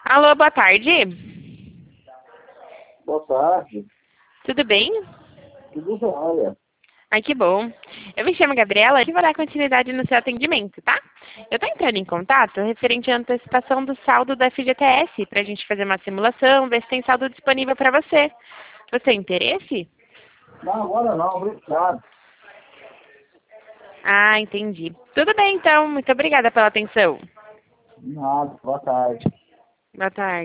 Alô, boa tarde. Boa tarde. Tudo bem? Tudo jóia. Ai, que bom. Eu me chamo Gabriela e vou dar continuidade no seu atendimento, tá? Eu tô entrando em contato referente à antecipação do saldo da FGTS, pra gente fazer uma simulação, ver se tem saldo disponível para você. Você tem interesse? Não, agora não, obrigado. Ah, entendi. Tudo bem, então. Muito obrigada pela atenção. Nada, boa tarde. Boa tarde.